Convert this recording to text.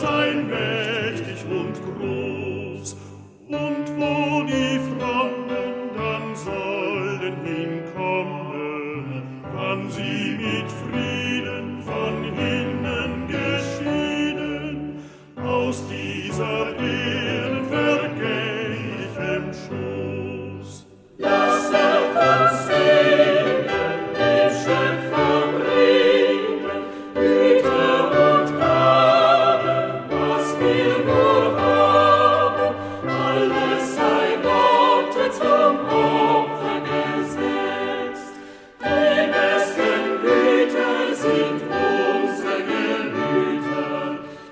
sein mächtig und groß. Und wo die Frommen dann sollen hinkommen, wann sie mit Frieden von hinnen geschieden aus dieser